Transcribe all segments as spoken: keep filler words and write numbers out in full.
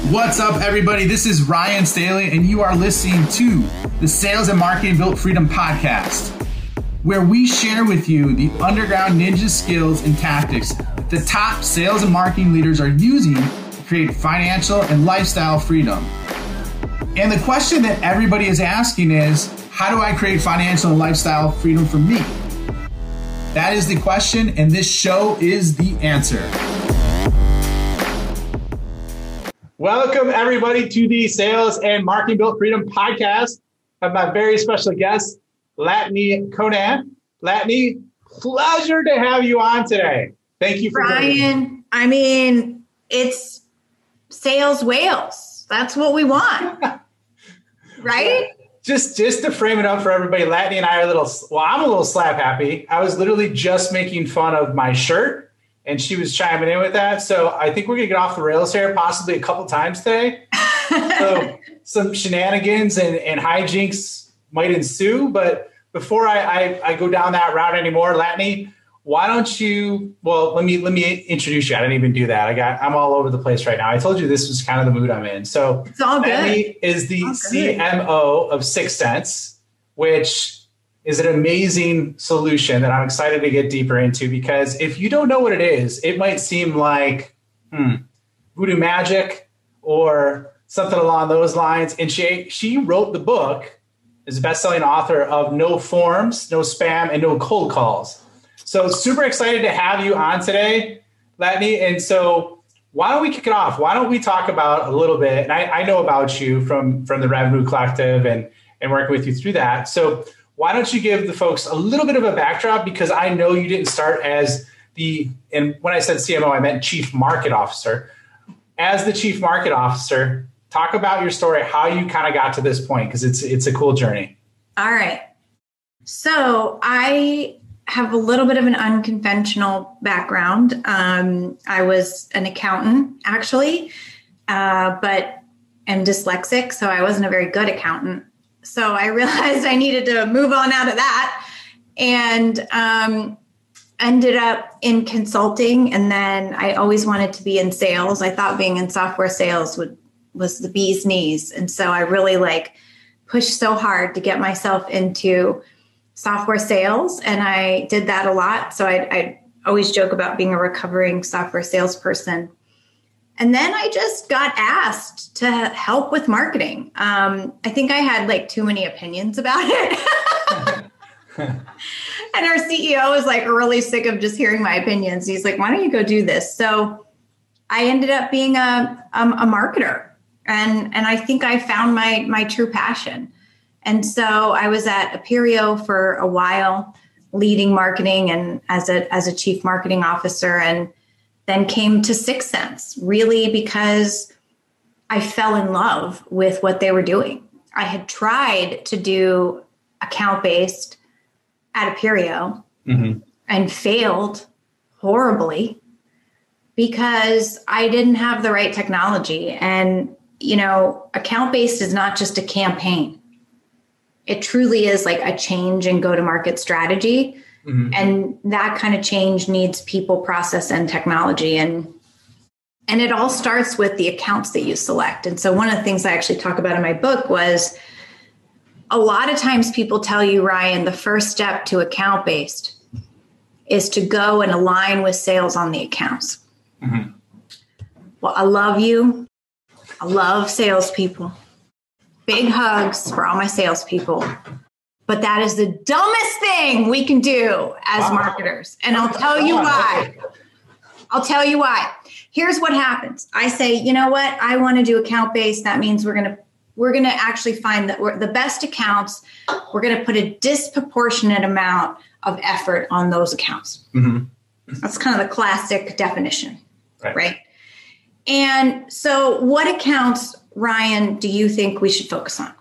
What's up, everybody? This is Ryan Staley, and you are listening to the Sales and Marketing Built Freedom podcast, where we share with you the underground ninja skills and tactics that the top sales and marketing leaders are using to create financial and lifestyle freedom. And the question that everybody is asking is, how do I create financial and lifestyle freedom for me? That is the question, and this show is the answer. Welcome, everybody, to the Sales and Marketing Built Freedom podcast. I have my very special guest, Latni Conan. Latni, pleasure to have you on today. Thank you for Ryan. I mean, it's sales whales. That's what we want, right? Just, just to frame it up for everybody, Latni and I are a little, well, I'm a little slap happy. I was literally just making fun of my shirt, and she was chiming in with that. So I think we're going to get off the rails here possibly a couple times today. So some shenanigans and, and hijinks might ensue. But before I, I, I go down that route anymore, Latni, why don't you, well, let me let me introduce you. I didn't even do that. I got, I'm all over the place right now. I told you this was kind of the mood I'm in. So it's all good. Latni is the C M O of Sixth Sense, which is an amazing solution that I'm excited to get deeper into, because if you don't know what it is, it might seem like hmm, voodoo magic or something along those lines. And she she wrote the book, is a best-selling author of No Forms, No Spam, and No Cold Calls. So super excited to have you on today, Latni. And so why don't we kick it off? Why don't we talk about a little bit, and I, I know about you from, from the Revenue Collective and, and working with you through that. So why don't you give the folks a little bit of a backdrop, because I know you didn't start as the, and when I said C M O, I meant Chief Market Officer. As the Chief Market Officer, talk about your story, how you kind of got to this point, because it's it's a cool journey. All right. So I have a little bit of an unconventional background. Um, I was an accountant, actually, uh, but am dyslexic, so I wasn't a very good accountant. So I realized I needed to move on out of that, and um, ended up in consulting. And then I always wanted to be in sales. I thought being in software sales would was the bee's knees. And so I really like pushed so hard to get myself into software sales. And I did that a lot. So I I always joke about being a recovering software salesperson. And then I just got asked to help with marketing. Um, I think I had like too many opinions about it. And our C E O was like really sick of just hearing my opinions. He's like, why don't you go do this? So I ended up being a, um, a marketer. And, and I think I found my, my true passion. And so I was at Aperio for a while, leading marketing and as a, as a chief marketing officer, and then came to Sixth Sense, really because I fell in love with what they were doing. I had tried to do account-based at Aperio mm-hmm. and failed horribly because I didn't have the right technology. And, you know, account-based is not just a campaign. It truly is like a change in go-to-market strategy. Mm-hmm. And that kind of change needs people, process, and technology. And, and it all starts with the accounts that you select. And so one of the things I actually talk about in my book was a lot of times people tell you, Ryan, the first step to account-based is to go and align with sales on the accounts. Mm-hmm. Well, I love you. I love salespeople. Big hugs for all my salespeople. But that is the dumbest thing we can do as wow. marketers. And I'll tell you why. I'll tell you why. Here's what happens. I say, you know what? I want to do account-based. That means we're going to we're going to actually find that we're, the best accounts. We're going to put a disproportionate amount of effort on those accounts. Mm-hmm. That's kind of the classic definition, right. right? And so what accounts, Ryan, do you think we should focus on?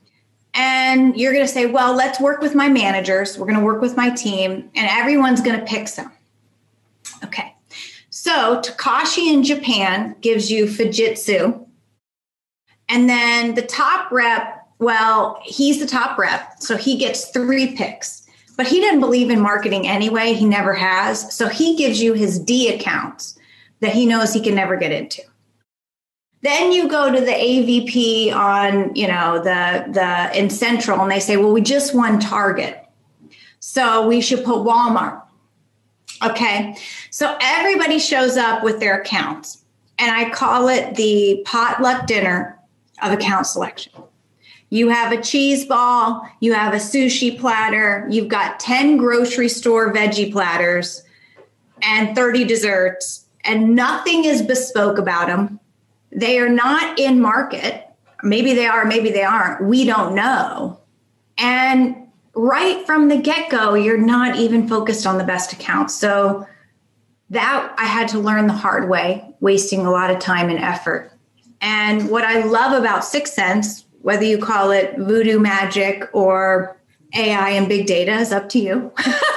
And you're going to say, well, let's work with my managers. We're going to work with my team, and everyone's going to pick some. Okay. So Takashi in Japan gives you Fujitsu. And then the top rep, well, he's the top rep. So he gets three picks. But he didn't believe in marketing anyway. He never has. So he gives you his D accounts that he knows he can never get into. Then you go to the A V P on, you know, the the in Central, and they say, well, we just won Target, so we should put Walmart. Okay, so everybody shows up with their accounts, and I call it the potluck dinner of account selection. You have a cheese ball, you have a sushi platter, you've got ten grocery store veggie platters and thirty desserts, and nothing is bespoke about them. They are not in market. Maybe they are, maybe they aren't. We don't know. And right from the get-go, you're not even focused on the best accounts. So that I had to learn the hard way, wasting a lot of time and effort. And what I love about Sixth Sense, whether you call it voodoo magic or A I and big data, is up to you.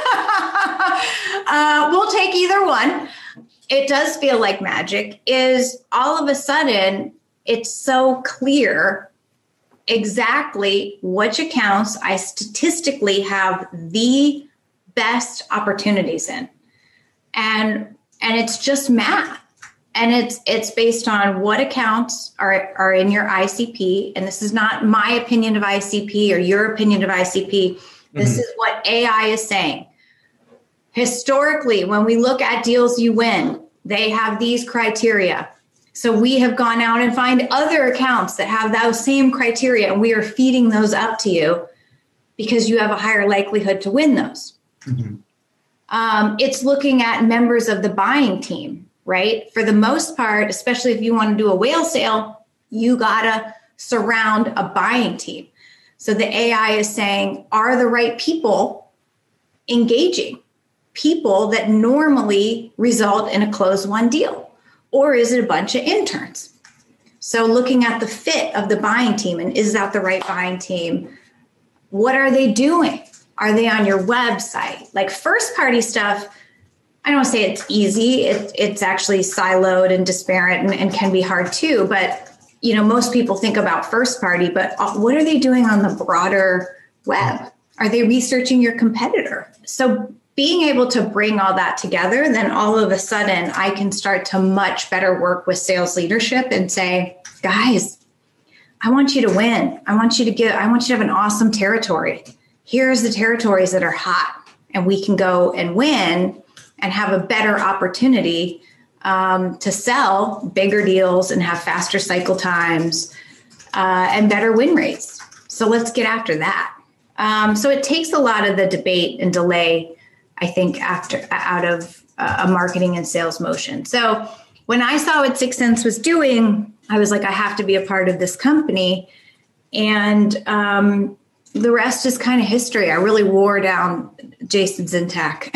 uh, we'll take either one. It does feel like magic, is all of a sudden, it's so clear exactly which accounts I statistically have the best opportunities in. And, and it's just math. And it's it's based on what accounts are, are in your I C P. And this is not my opinion of I C P or your opinion of I C P. This mm-hmm. is what A I is saying. Historically, when we look at deals you win, they have these criteria. So we have gone out and find other accounts that have those same criteria, and we are feeding those up to you because you have a higher likelihood to win those. Mm-hmm. Um, it's looking at members of the buying team. Right? For the most part, especially if you want to do a whale sale, you got to surround a buying team. So the A I is saying, are the right people engaging? People that normally result in a closed won deal? Or is it a bunch of interns? So looking at the fit of the buying team, and is that the right buying team? What are they doing? Are they on your website? Like first party stuff, I don't want to say it's easy. It, it's actually siloed and disparate and, and can be hard too. But, you know, most people think about first party, but what are they doing on the broader web? Are they researching your competitor? So being able to bring all that together, then all of a sudden I can start to much better work with sales leadership and say, guys, I want you to win. I want you to get, I want you to have an awesome territory. Here's the territories that are hot, and we can go and win and have a better opportunity um, to sell bigger deals and have faster cycle times uh, and better win rates. So let's get after that. Um, so it takes a lot of the debate and delay, I think, after out of uh, a marketing and sales motion. So when I saw what Sixth Sense was doing, I was like, I have to be a part of this company. And um, the rest is kind of history. I really wore down Jason Zintak.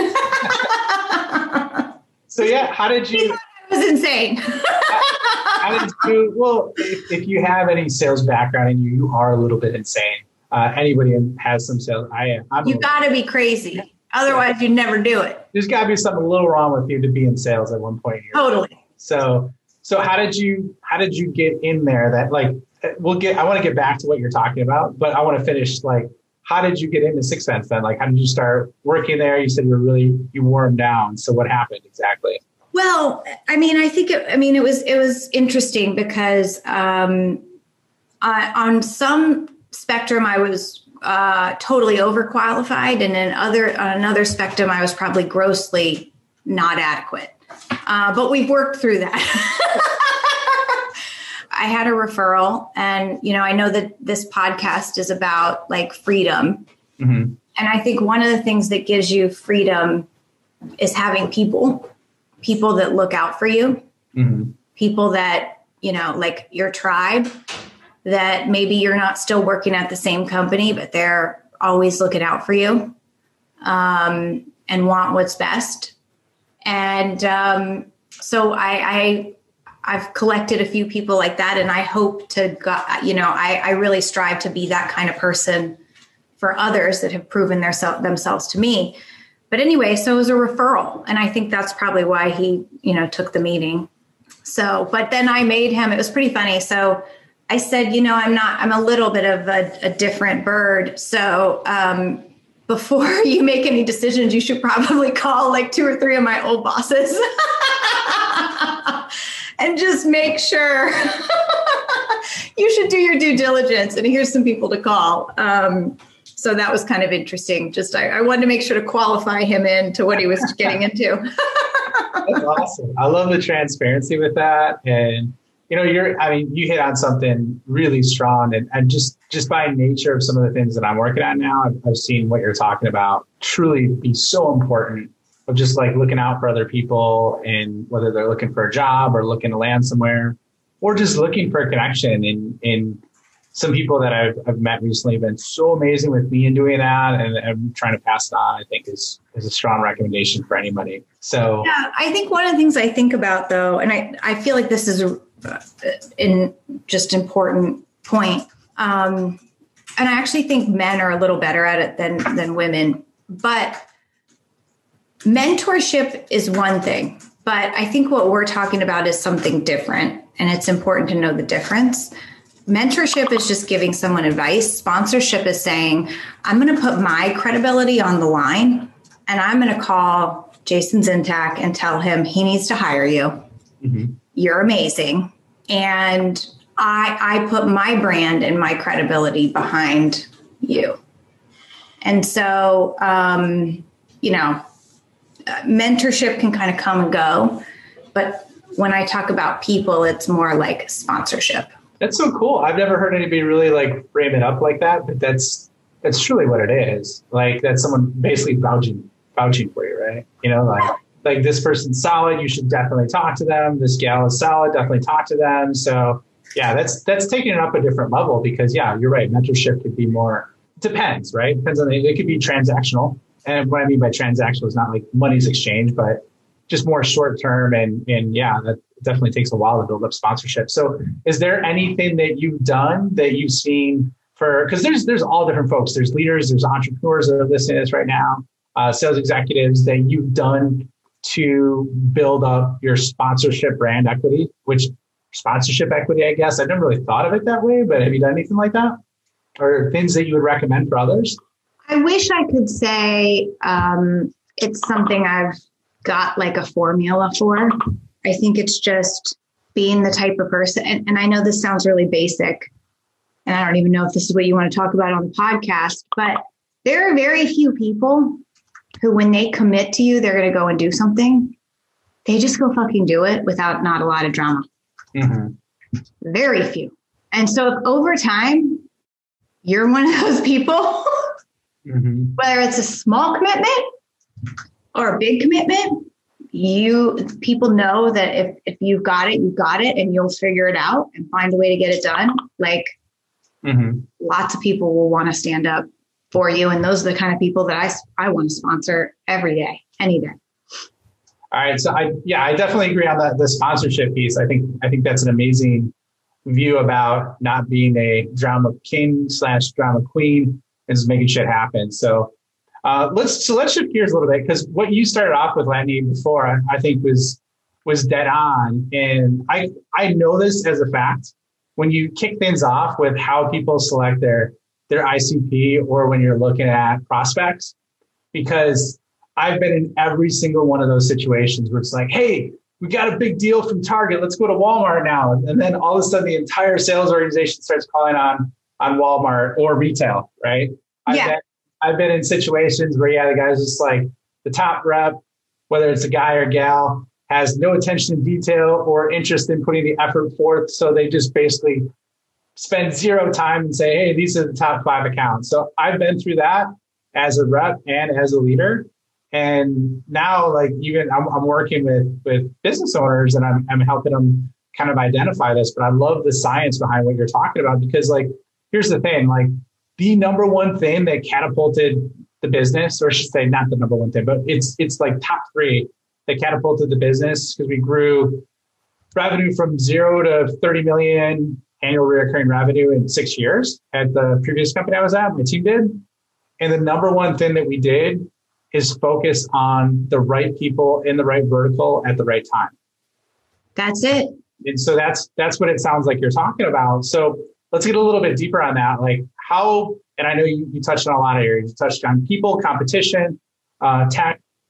So yeah, how did you? It was insane. how, how did you? Well, if, if you have any sales background and you, you are a little bit insane. Uh, anybody has some sales. I am. I'm you got to be crazy, otherwise you'd never do it. There's got to be something a little wrong with you to be in sales at one point. Here. Totally. So, so how did you? How did you get in there? That like, we'll get. I want to get back to what you're talking about, but I want to finish like. How did you get into Sixth Sense then? Like, how did you start working there? You said you were really, you wore them down. So what happened exactly? Well, I mean, I think, it, I mean, it was, it was interesting because um, uh, on some spectrum, I was uh, totally overqualified. And in other, on another spectrum, I was probably grossly not adequate. Uh, but we've worked through that. I had a referral, and, you know, I know that this podcast is about like freedom. Mm-hmm. And I think one of the things that gives you freedom is having people, people that look out for you, mm-hmm. people that, you know, like your tribe, that maybe you're not still working at the same company, but they're always looking out for you um, and want what's best. And um, so I, I I've collected a few people like that, and I hope to, you know, I, I really strive to be that kind of person for others that have proven their, themselves to me. But anyway, so it was a referral, and I think that's probably why he, you know, took the meeting. So, but then I made him, it was pretty funny. So I said, you know, I'm not, I'm a little bit of a, a different bird. So um, before you make any decisions, you should probably call like two or three of my old bosses. and just make sure you should do your due diligence. And here's some people to call. Um, so that was kind of interesting. Just I, I wanted to make sure to qualify him into what he was getting into. That's awesome. I love the transparency with that. And, you know, you're, I mean, you hit on something really strong, and, and just, just by nature of some of the things that I'm working on now, I've, I've seen what you're talking about truly be so important, of just like looking out for other people, and whether they're looking for a job or looking to land somewhere, or just looking for a connection. And, and some people that I've, I've met recently have been so amazing with me in doing that, and I'm trying to pass it on, I think is, is a strong recommendation for anybody. So yeah, I think one of the things I think about though, and I, I feel like this is a, in just important point. Um, and I actually think men are a little better at it than, than women, but mentorship is one thing, but I think what we're talking about is something different, and it's important to know the difference. Mentorship is just giving someone advice. Sponsorship is saying, I'm going to put my credibility on the line, and I'm going to call Jason Zintak and tell him he needs to hire you. Mm-hmm. You're amazing. And I, I put my brand and my credibility behind you. And so, um, you know, mentorship can kind of come and go. But when I talk about people, it's more like sponsorship. That's so cool. I've never heard anybody really like frame it up like that, but that's, that's truly what it is. Like that's someone basically vouching, vouching for you, right? You know, like, like this person's solid, you should definitely talk to them. This gal is solid, definitely talk to them. So yeah, that's, that's taking it up a different level, because yeah, you're right. Mentorship could be more, depends, right? Depends on the, it could be transactional. And what I mean by transactional is not like money's exchange, but just more short term. And, and yeah, that definitely takes a while to build up sponsorship. So is there anything that you've done that you've seen for, because there's, there's all different folks. There's leaders, there's entrepreneurs that are listening to this right now, uh, sales executives that you've done to build up your sponsorship brand equity, which sponsorship equity, I guess. I've never really thought of it that way, but have you done anything like that? Or things that you would recommend for others? I wish I could say um, it's something I've got like a formula for. I think it's just being the type of person. And, and I know this sounds really basic, and I don't even know if this is what you want to talk about on the podcast, but there are very few people who, when they commit to you, they're going to go and do something. They just go fucking do it without not a lot of drama. Mm-hmm. Very few. And so if over time, you're one of those people, mm-hmm. whether it's a small commitment or a big commitment, you people know that if, if you've got it, you've got it, and you'll figure it out and find a way to get it done. Like mm-hmm. lots of people will want to stand up for you. And those are the kind of people that I, I want to sponsor every day, any day. All right. So I, yeah, I definitely agree on the, the sponsorship piece. I think, I think that's an amazing view about not being a drama king slash drama queen, and just making shit happen. So uh, let's, so let's shift gears a little bit, because what you started off with, Lanny, before, I, I think was, was dead on. And I, I know this as a fact. When you kick things off with how people select their, their I C P, or when you're looking at prospects, because I've been in every single one of those situations where it's like, hey, we got a big deal from Target. Let's go to Walmart now. And then all of a sudden the entire sales organization starts calling on, on Walmart or retail, right? I've, yeah. been, I've been in situations where, yeah, the guy's just like the top rep, whether it's a guy or gal, has no attention to detail or interest in putting the effort forth. So they just basically spend zero time and say, hey, these are the top five accounts. So I've been through that as a rep and as a leader. And now, like, even I'm, I'm working with, with business owners, and I'm, I'm helping them kind of identify this. But I love the science behind what you're talking about, because, like, here's the thing, like, the number one thing that catapulted the business, or I should say not the number one thing, but it's, it's like top three that catapulted the business, because we grew revenue from zero to thirty million annual recurring revenue in six years at the previous company I was at, my team did. And the number one thing that we did is focus on the right people in the right vertical at the right time. That's it. And so that's, that's what it sounds like you're talking about. So let's get a little bit deeper on that. Like how, and I know you, you touched on a lot of areas. You touched on people, competition, uh, tech.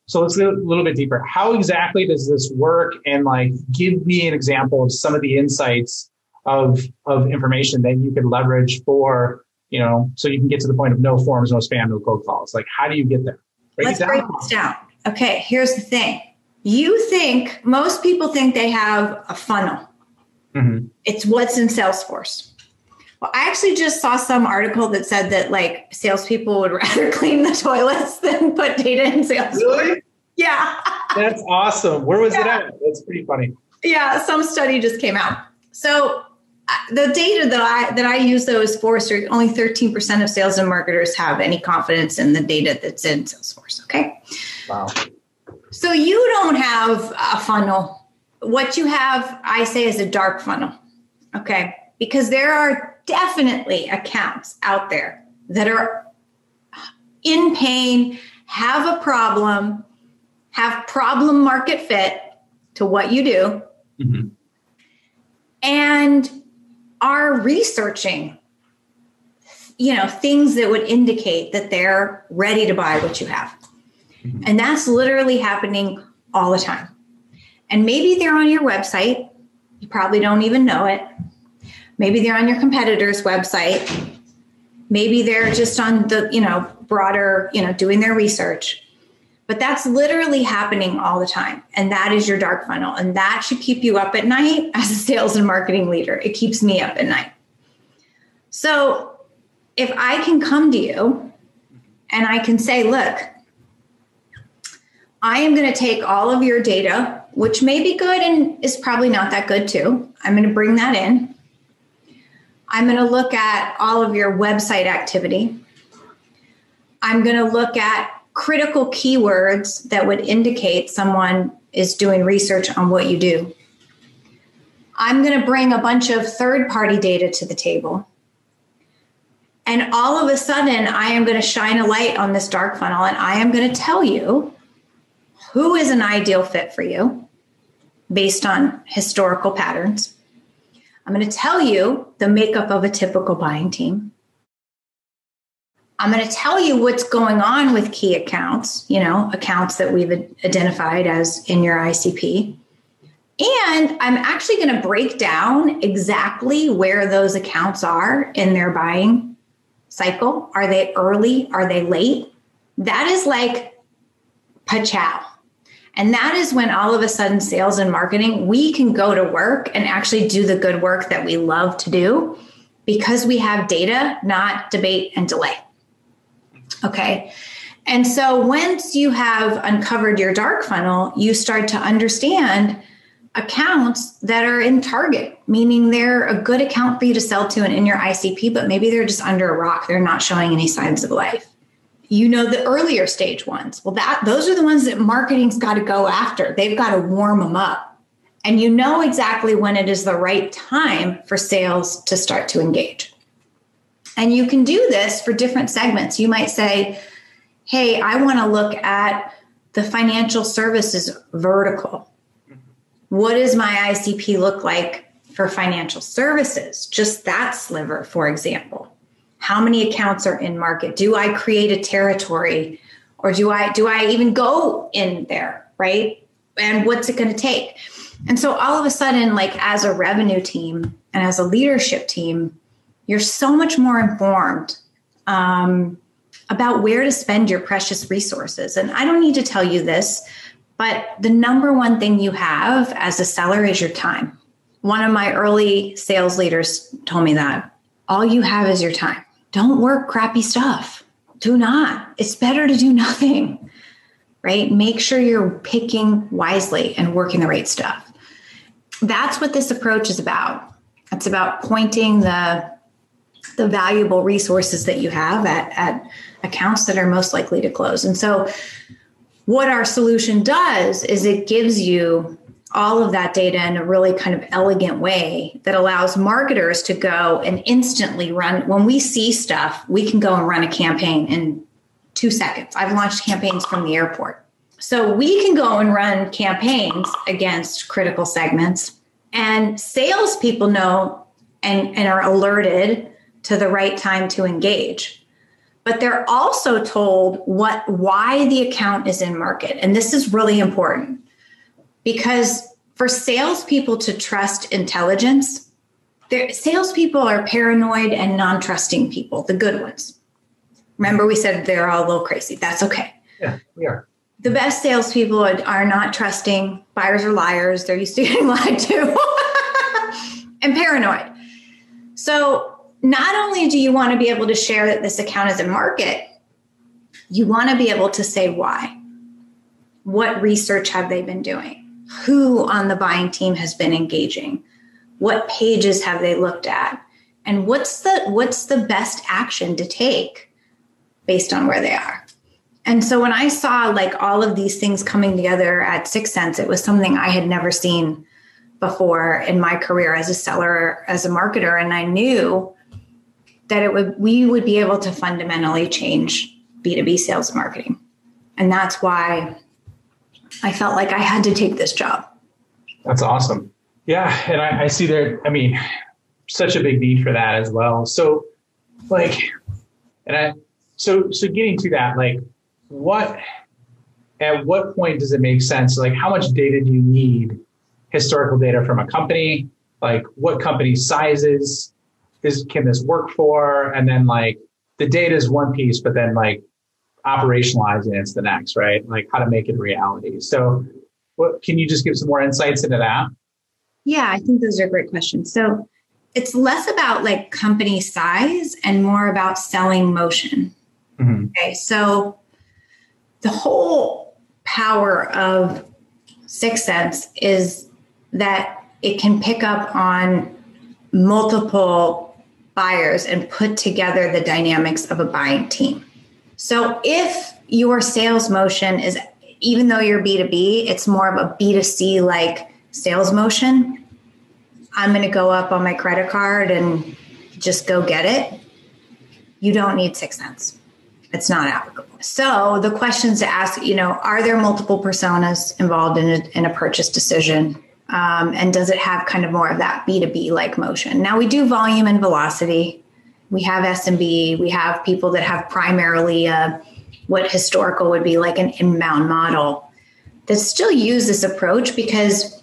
So let's go a little bit deeper. How exactly does this work? And like, give me an example of some of the insights of, of information that you can leverage for, you know, so you can get to the point of no forms, no spam, no cold calls. Like, how do you get there? Break Let's it down. break this down. Okay, here's the thing. You think, most people think they have a funnel. Mm-hmm. It's what's in Salesforce. Well, I actually just saw some article that said that like salespeople would rather clean the toilets than put data in Salesforce. Really? Yeah. That's awesome. Where was yeah. it at? That's pretty funny. Yeah, some study just came out. So the data that I that I use though is Forrester. Only thirteen percent of sales and marketers have any confidence in the data that's in Salesforce. Okay. Wow. So you don't have a funnel. What you have, I say, is a dark funnel. Okay. Because there are definitely accounts out there that are in pain, have a problem, have problem market fit to what you do, mm-hmm. and are researching, you know, things that would indicate that they're ready to buy what you have. Mm-hmm. And that's literally happening all the time. And maybe they're on your website. You probably don't even know it. Maybe they're on your competitor's website. Maybe they're just on the, you know, broader, you know, doing their research. But that's literally happening all the time. And that is your dark funnel. And that should keep you up at night as a sales and marketing leader. It keeps me up at night. So if I can come to you and I can say, look, I am going to take all of your data, which may be good and is probably not that good too. I'm going to bring that in. I'm going to look at all of your website activity. I'm going to look at critical keywords that would indicate someone is doing research on what you do. I'm going to bring a bunch of third-party data to the table. And all of a sudden, I am going to shine a light on this dark funnel, and I am going to tell you who is an ideal fit for you based on historical patterns. I'm going to tell you the makeup of a typical buying team. I'm going to tell you what's going on with key accounts, you know, accounts that we've identified as in your I C P. And I'm actually going to break down exactly where those accounts are in their buying cycle. Are they early? Are they late? That is like pachow. And that is when all of a sudden sales and marketing, we can go to work and actually do the good work that we love to do because we have data, not debate and delay. Okay. And so once you have uncovered your dark funnel, you start to understand accounts that are in target, meaning they're a good account for you to sell to and in your I C P, but maybe they're just under a rock. They're not showing any signs of life. You know, the earlier stage ones. Well, that those are the ones that marketing's got to go after. They've got to warm them up. And you know exactly when it is the right time for sales to start to engage. And you can do this for different segments. You might say, hey, I want to look at the financial services vertical. What does my I C P look like for financial services? Just that sliver, for example. How many accounts are in market? Do I create a territory or do I do I even go in there, right? And what's it going to take? And so all of a sudden, like as a revenue team and as a leadership team, you're so much more informed um, about where to spend your precious resources. And I don't need to tell you this, but the number one thing you have as a seller is your time. One of my early sales leaders told me that. All you have is your time. Don't work crappy stuff. Do not. It's better to do nothing, right? Make sure you're picking wisely and working the right stuff. That's what this approach is about. It's about pointing the, the valuable resources that you have at, at accounts that are most likely to close. And so what our solution does is it gives you all of that data in a really kind of elegant way that allows marketers to go and instantly run. When we see stuff, we can go and run a campaign in two seconds. I've launched campaigns from the airport. So we can go and run campaigns against critical segments, and salespeople know and, and are alerted to the right time to engage. but they're also told what why the account is in market. And this is really important because for salespeople to trust intelligence, salespeople are paranoid and non-trusting people, the good ones. Remember, we said they're all a little crazy. That's okay. Yeah, we are. The best salespeople are, are not trusting. Buyers are liars. They're used to getting lied to and paranoid. So not only do you want to be able to share that this account is in market, you want to be able to say why. What research have they been doing? Who on the buying team has been engaging? What pages have they looked at? And what's the what's the best action to take based on where they are? And so when I saw like all of these things coming together at Sixth Sense, it was something I had never seen before in my career as a seller, as a marketer. And I knew that it would we would be able to fundamentally change B two B sales and marketing. And that's why I felt like I had to take this job. That's awesome. Yeah. And I, I see there, I mean, such a big need for that as well. So like, and I, so, so getting to that, like what, at what point does it make sense? Like how much data do you need? Historical data from a company, like what company sizes is, can this work for? And then like the data is one piece, but then like operationalizing it's the next, right? Like how to make it a reality. So what, can you just give some more insights into that? Yeah, I think those are great questions. So it's less about like company size and more about selling motion. Mm-hmm. Okay. So the whole power of Sixth Sense is that it can pick up on multiple buyers and put together the dynamics of a buying team. So if your sales motion is, even though you're B two B, it's more of a B two C like sales motion. I'm going to go up on my credit card and just go get it. You don't need Sixth Sense. It's not applicable. So the questions to ask, you know, are there multiple personas involved in a, in a purchase decision? Um, and does it have kind of more of that B two B like motion? Now we do volume and velocity. We have S M B. We have people that have primarily uh, what historical would be like an inbound model that still use this approach because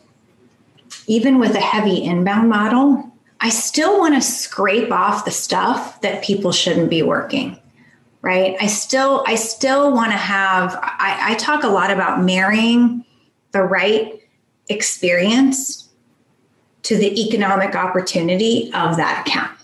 even with a heavy inbound model, I still want to scrape off the stuff that people shouldn't be working, right? I still, I still want to have, I, I talk a lot about marrying the right experience to the economic opportunity of that account.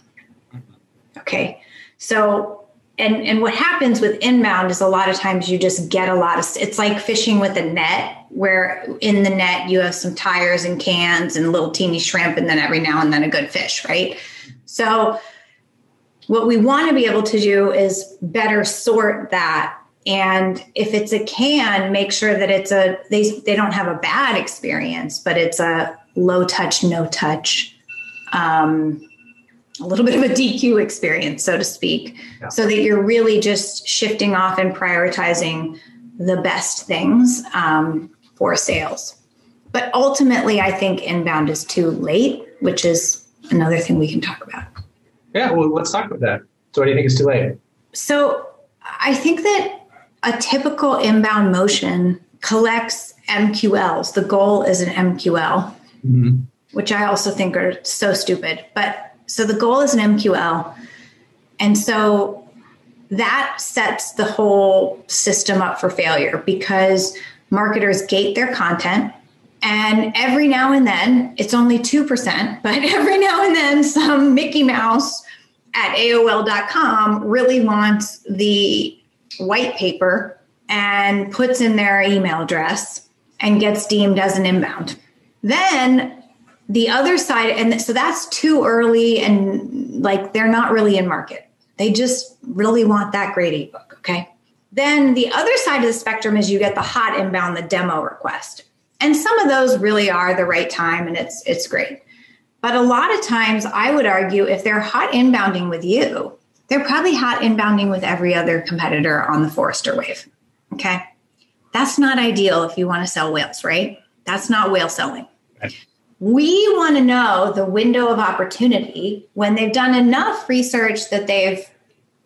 Okay. So, and, and what happens with inbound is a lot of times you just get a lot of, it's like fishing with a net where in the net you have some tires and cans and little teeny shrimp and then every now and then a good fish, right? So what we want to be able to do is better sort that. And if it's a can, make sure that it's a, they, they don't have a bad experience, but it's a low touch, no touch, um, a little bit of a D Q experience, so to speak, yeah. So that you're really just shifting off and prioritizing the best things um, for sales. But ultimately, I think inbound is too late, which is another thing we can talk about. Yeah, well, let's talk about that. So what do you think is too late? So I think that a typical inbound motion collects M Q Ls. The goal is an M Q L, mm-hmm. which I also think are so stupid. But so the goal is an M Q L. And so that sets the whole system up for failure because marketers gate their content. And every now and then, it's only two percent, but every now and then some Mickey Mouse at A O L dot com really wants the white paper and puts in their email address and gets deemed as an inbound. Then the other side, and so that's too early and like they're not really in market. They just really want that great ebook, okay? Then the other side of the spectrum is you get the hot inbound, the demo request. And some of those really are the right time and it's it's great. But a lot of times I would argue if they're hot inbounding with you, they're probably hot inbounding with every other competitor on the Forrester wave, okay? That's not ideal if you want to sell whales, right? That's not whale selling. Right. We want to know the window of opportunity when they've done enough research that they've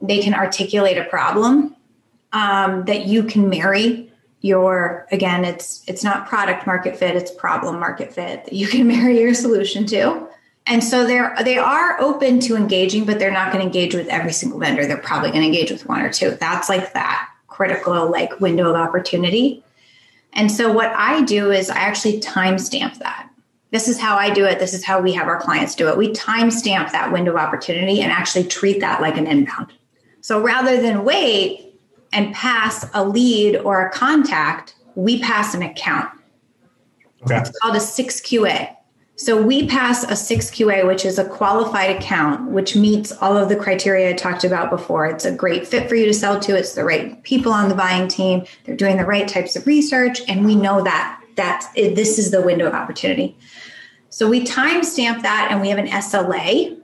they can articulate a problem um, that you can marry your, again, it's it's not product market fit, it's problem market fit that you can marry your solution to. And so they're they are open to engaging, but they're not going to engage with every single vendor. They're probably going to engage with one or two. That's like that critical like window of opportunity. And so what I do is I actually timestamp that. This is how I do it. This is how we have our clients do it. We timestamp that window of opportunity and actually treat that like an inbound. So rather than wait and pass a lead or a contact, we pass an account. Okay. It's called a six Q A. So we pass a six Q A, which is a qualified account, which meets all of the criteria I talked about before. It's a great fit for you to sell to. It's the right people on the buying team. They're doing the right types of research. And we know that that this is the window of opportunity. So we timestamp that, and we have an S L A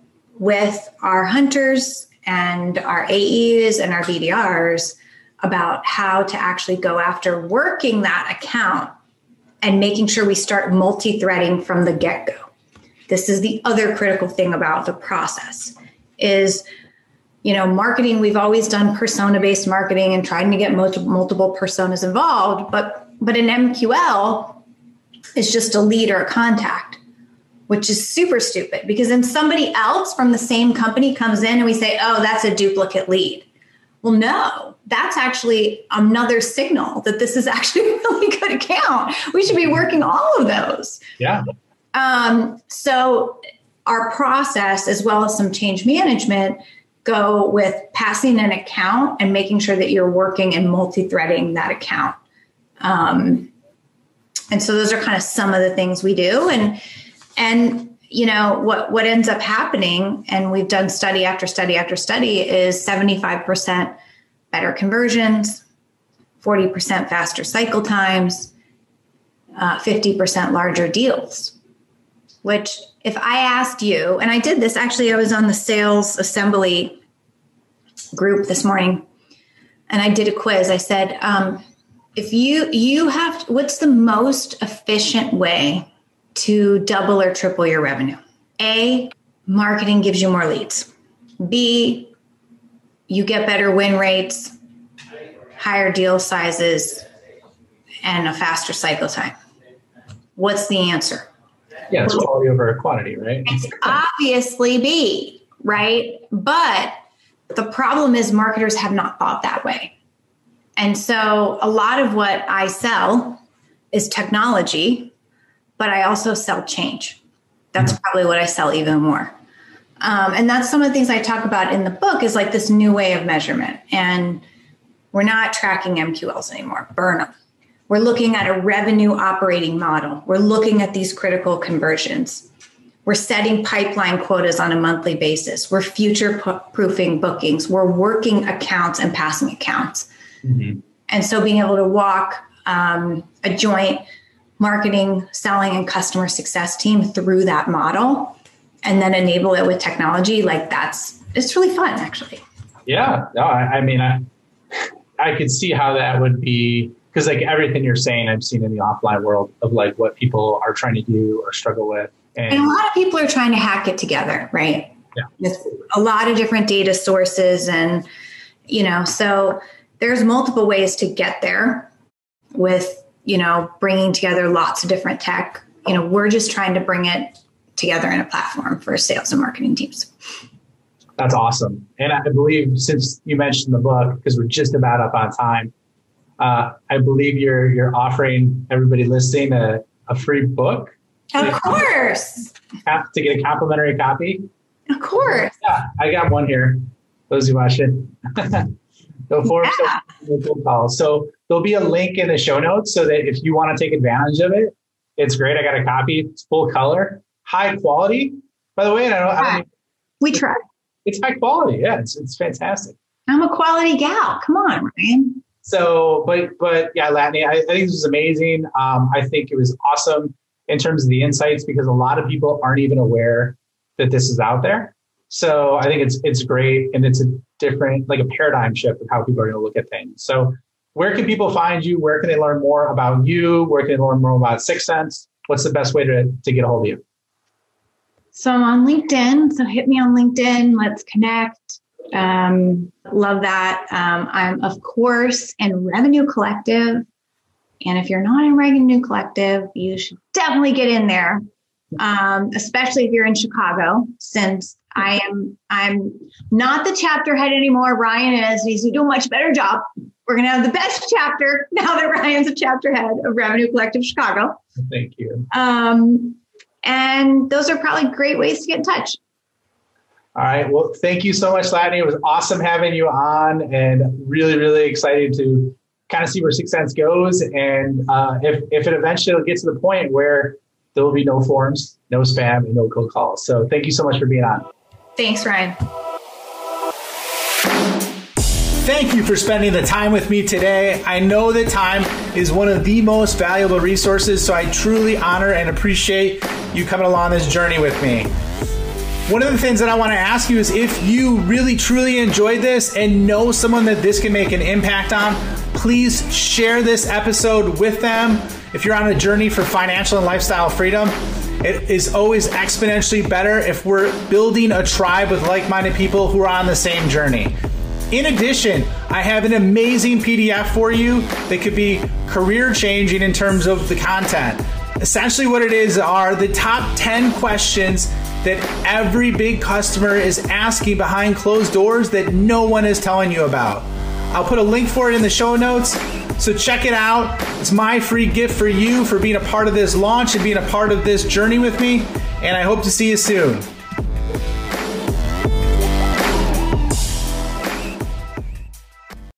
with our hunters and our A Es and our B D Rs about how to actually go after working that account and making sure we start multi-threading from the get-go. This is the other critical thing about the process is, you know, marketing, we've always done persona-based marketing and trying to get multiple, multiple personas involved, but, but an M Q L is just a lead or a contact, which is super stupid because then somebody else from the same company comes in and we say, oh, that's a duplicate lead. Well, no, that's actually another signal that this is actually a really good account. We should be working all of those. Yeah. Um, so our process, as well as some change management, go with passing an account and making sure that you're working and multi-threading that account. Um, and so those are kind of some of the things we do. And, and, you know, what, what ends up happening, and we've done study after study after study, is seventy-five percent better conversions, forty percent faster cycle times, uh, fifty percent larger deals. Which if I asked you, and I did this, actually, I was on the sales assembly group this morning, and I did a quiz. I said, um, if you, you have, what's the most efficient way to double or triple your revenue? A, marketing gives you more leads. B, you get better win rates, higher deal sizes, and a faster cycle time. What's the answer? Yeah, it's quality over quantity, right? It's obviously B, right? But the problem is marketers have not thought that way. And so a lot of what I sell is technology, but I also sell change. That's mm-hmm. probably what I sell even more. Um, and that's some of the things I talk about in the book is like this new way of measurement. And we're not tracking M Q Ls anymore. Burn them. We're looking at a revenue operating model. We're looking at these critical conversions. We're setting pipeline quotas on a monthly basis. We're future proofing bookings. We're working accounts and passing accounts. Mm-hmm. And so being able to walk um, a joint marketing, selling, and customer success team through that model and then enable it with technology, like that's, it's really fun, actually. Yeah. No, I, I mean, I, I could see how that would be, because like everything you're saying, I've seen in the offline world of like what people are trying to do or struggle with. And, and a lot of people are trying to hack it together, right? Yeah. With a lot of different data sources. And, you know, so there's multiple ways to get there with, you know, bringing together lots of different tech. You know, we're just trying to bring it together in a platform for sales and marketing teams. That's awesome. And I believe since you mentioned the book, because we're just about up on time, uh, I believe you're you're offering everybody listening a, a free book. Of course. Have to get a complimentary copy. Of course. Yeah, I got one here. Those who watch it. So, for yeah. so, so there'll be a link in the show notes so that if you want to take advantage of it, it's great. I got a copy. It's full color, high quality. By the way, I don't. I don't we try. It's high quality. Yeah, it's it's fantastic. I'm a quality gal. Come on, Ryan. So, but but yeah, Latany, I, I think this was amazing. Um, I think it was awesome in terms of the insights because a lot of people aren't even aware that this is out there. So I think it's it's great, and it's a different, like a paradigm shift of how people are going to look at things. So where can people find you? Where can they learn more about you? Where can they learn more about Sixth Sense? What's the best way to, to get a hold of you? So I'm on LinkedIn. So hit me on LinkedIn. Let's connect. Um, love that. Um, I'm, of course, in Revenue Collective. And if you're not in Revenue Collective, you should definitely get in there, um, especially if you're in Chicago, since I am, I'm not the chapter head anymore. Ryan is. He's doing a much better job. We're going to have the best chapter now that Ryan's a chapter head of Revenue Collective Chicago. Thank you. Um, and those are probably great ways to get in touch. All right. Well, thank you so much, Latany. It was awesome having you on, and really, really excited to kind of see where Sixth Sense goes. And uh, if, if it eventually gets to the point where there will be no forms, no spam, and no cold calls. So thank you so much for being on. Thanks, Ryan. Thank you for spending the time with me today. I know that time is one of the most valuable resources, so I truly honor and appreciate you coming along this journey with me. One of the things that I want to ask you is if you really, truly enjoyed this and know someone that this can make an impact on, please share this episode with them. If you're on a journey for financial and lifestyle freedom, it is always exponentially better if we're building a tribe with like-minded people who are on the same journey. In addition, I have an amazing P D F for you that could be career-changing in terms of the content. Essentially what it is are the top ten questions that every big customer is asking behind closed doors that no one is telling you about. I'll put a link for it in the show notes, so check it out. It's my free gift for you for being a part of this launch and being a part of this journey with me, and I hope to see you soon.